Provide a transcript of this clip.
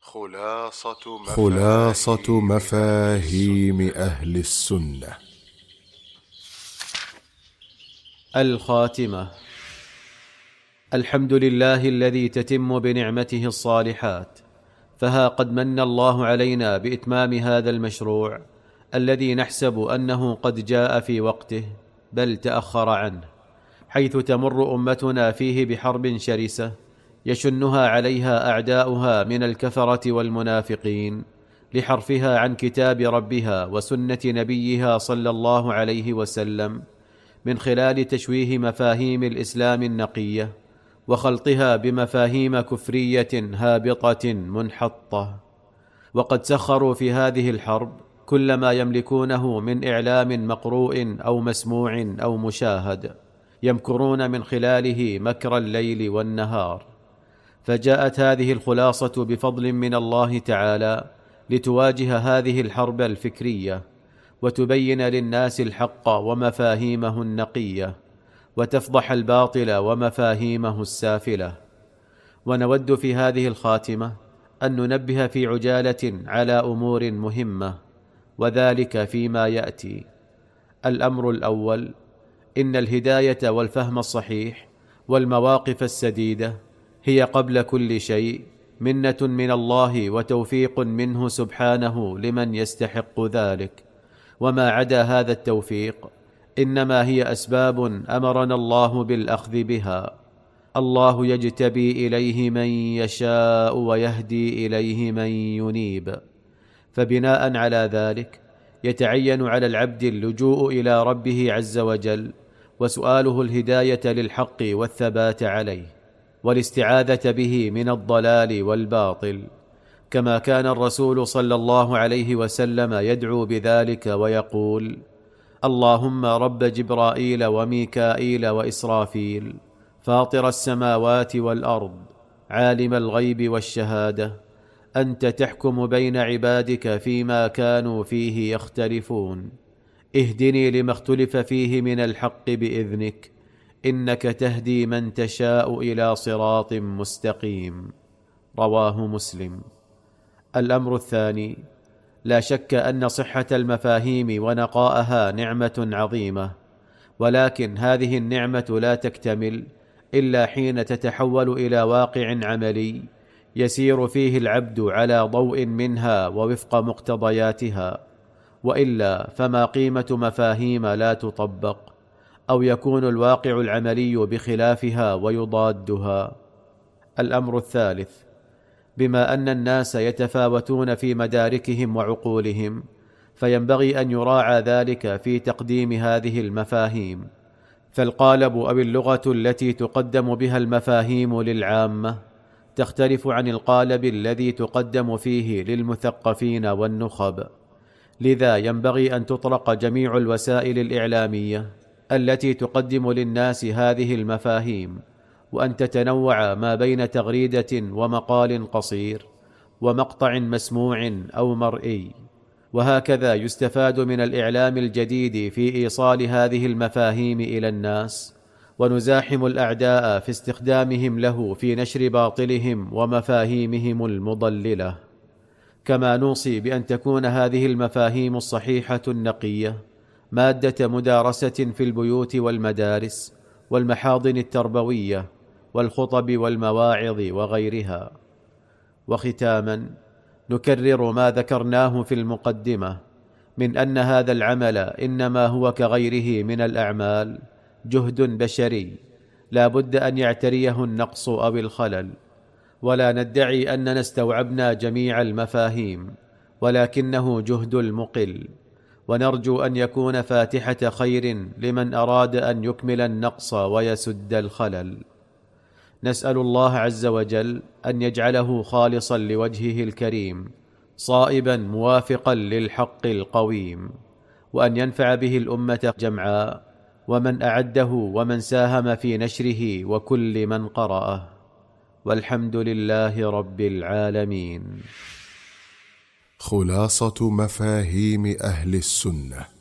خلاصة مفاهيم أهل السنة. الخاتمة. الحمد لله الذي تتم بنعمته الصالحات، فها قد من الله علينا بإتمام هذا المشروع الذي نحسب أنه قد جاء في وقته، بل تأخر عنه، حيث تمر أمتنا فيه بحرب شرسة يشنها عليها أعداؤها من الكفرة والمنافقين لحرفها عن كتاب ربها وسنة نبيها صلى الله عليه وسلم، من خلال تشويه مفاهيم الإسلام النقية وخلطها بمفاهيم كفرية هابطة منحطة. وقد سخروا في هذه الحرب كل ما يملكونه من إعلام مقروء أو مسموع أو مشاهد، يمكرون من خلاله مكر الليل والنهار. فجاءت هذه الخلاصة بفضل من الله تعالى لتواجه هذه الحرب الفكرية، وتبين للناس الحق ومفاهيمه النقية، وتفضح الباطل ومفاهيمه السافلة. ونود في هذه الخاتمة أن ننبه في عجالة على أمور مهمة، وذلك فيما يأتي. الأمر الأول: إن الهداية والفهم الصحيح والمواقف السديدة هي قبل كل شيء منة من الله وتوفيق منه سبحانه لمن يستحق ذلك، وما عدا هذا التوفيق إنما هي أسباب أمرنا الله بالأخذ بها. الله يجتبي إليه من يشاء ويهدي إليه من ينيب، فبناء على ذلك يتعين على العبد اللجوء إلى ربه عز وجل، وسؤاله الهداية للحق والثبات عليه، والاستعاذة به من الضلال والباطل، كما كان الرسول صلى الله عليه وسلم يدعو بذلك ويقول: اللهم رب جبرائيل وميكائيل وإسرافيل، فاطر السماوات والأرض، عالم الغيب والشهادة، أنت تحكم بين عبادك فيما كانوا فيه يختلفون، اهدني لما اختلف فيه من الحق بإذنك، إنك تهدي من تشاء إلى صراط مستقيم. رواه مسلم. الأمر الثاني: لا شك أن صحة المفاهيم ونقاءها نعمة عظيمة، ولكن هذه النعمة لا تكتمل إلا حين تتحول إلى واقع عملي يسير فيه العبد على ضوء منها ووفق مقتضياتها، وإلا فما قيمة مفاهيم لا تطبق، أو يكون الواقع العملي بخلافها ويضادها. الأمر الثالث: بما أن الناس يتفاوتون في مداركهم وعقولهم، فينبغي أن يراعى ذلك في تقديم هذه المفاهيم، فالقالب أو اللغة التي تقدم بها المفاهيم للعامة تختلف عن القالب الذي تقدم فيه للمثقفين والنخب، لذا ينبغي أن تطلق جميع الوسائل الإعلامية التي تقدم للناس هذه المفاهيم، وأن تتنوع ما بين تغريدة ومقال قصير ومقطع مسموع أو مرئي. وهكذا يستفاد من الإعلام الجديد في إيصال هذه المفاهيم إلى الناس، ونزاحم الأعداء في استخدامهم له في نشر باطلهم ومفاهيمهم المضللة. كما نوصي بأن تكون هذه المفاهيم الصحيحة النقية مادة مدارسة في البيوت والمدارس والمحاضن التربوية والخطب والمواعظ وغيرها. وختاما، نكرر ما ذكرناه في المقدمة من أن هذا العمل إنما هو كغيره من الأعمال جهد بشري لا بد أن يعتريه النقص أو الخلل، ولا ندعي أننا استوعبنا جميع المفاهيم، ولكنه جهد المقل، ونرجو أن يكون فاتحة خير لمن أراد أن يكمل النقص ويسد الخلل. نسأل الله عز وجل أن يجعله خالصا لوجهه الكريم، صائبا موافقا للحق القويم، وأن ينفع به الأمة جمعاء، ومن أعده ومن ساهم في نشره وكل من قرأه، والحمد لله رب العالمين. خلاصة مفاهيم أهل السنة.